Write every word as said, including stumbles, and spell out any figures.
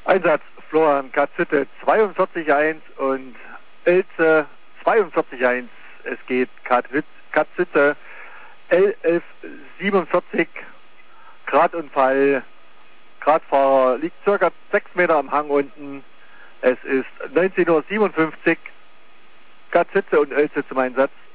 Einsatz Florian Katzütte zweiundvierzig eins und Elze zweiundvierzig eins. Es geht Katzütte L elf siebenundvierzig, Gradunfall, Gradfahrer liegt circa sechs Meter am Hang unten. Es ist neunzehn Uhr siebenundfünfzig, Katzütte und Elze zum Einsatz.